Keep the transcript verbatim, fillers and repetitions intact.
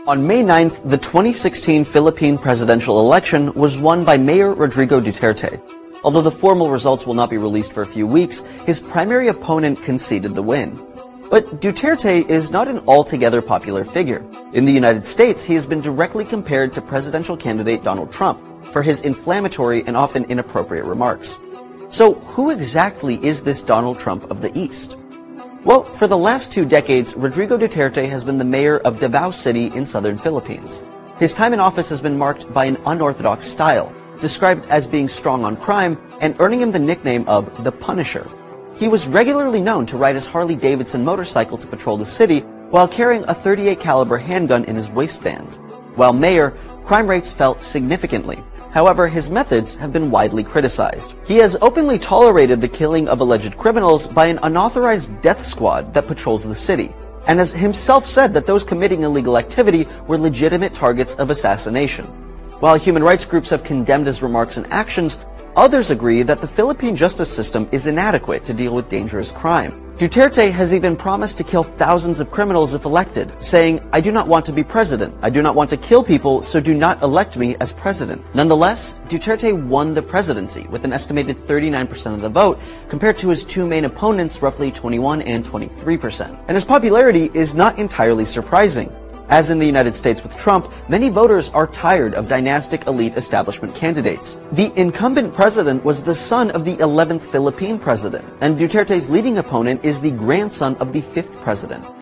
On May ninth, the twenty sixteen Philippine presidential election was won by Mayor Rodrigo Duterte. Although the formal results will not be released for a few weeks, his primary opponent conceded the win. But Duterte is not an altogether popular figure. In the United States, he has been directly compared to presidential candidate Donald Trump for his inflammatory and often inappropriate remarks. So who exactly is this Donald Trump of the East? Well, for the last two decades, Rodrigo Duterte has been the mayor of Davao City in southern Philippines. His time in office has been marked by an unorthodox style, described as being strong on crime and earning him the nickname of the Punisher. He was regularly known to ride his Harley-Davidson motorcycle to patrol the city while carrying a thirty-eight caliber handgun in his waistband. While mayor, crime rates fell significantly. However, his methods have been widely criticized. He has openly tolerated the killing of alleged criminals by an unauthorized death squad that patrols the city, and has himself said that those committing illegal activity were legitimate targets of assassination. While human rights groups have condemned his remarks and actions, others agree that the Philippine justice system is inadequate to deal with dangerous crime. Duterte has even promised to kill thousands of criminals if elected, saying, "I do not want to be president. I do not want to kill people, so do not elect me as president." Nonetheless, Duterte won the presidency with an estimated thirty-nine percent of the vote, compared to his two main opponents, roughly twenty-one and twenty-three percent. And his popularity is not entirely surprising. As in the United States with Trump, many voters are tired of dynastic elite establishment candidates. The incumbent president was the son of the eleventh Philippine president, and Duterte's leading opponent is the grandson of the fifth president.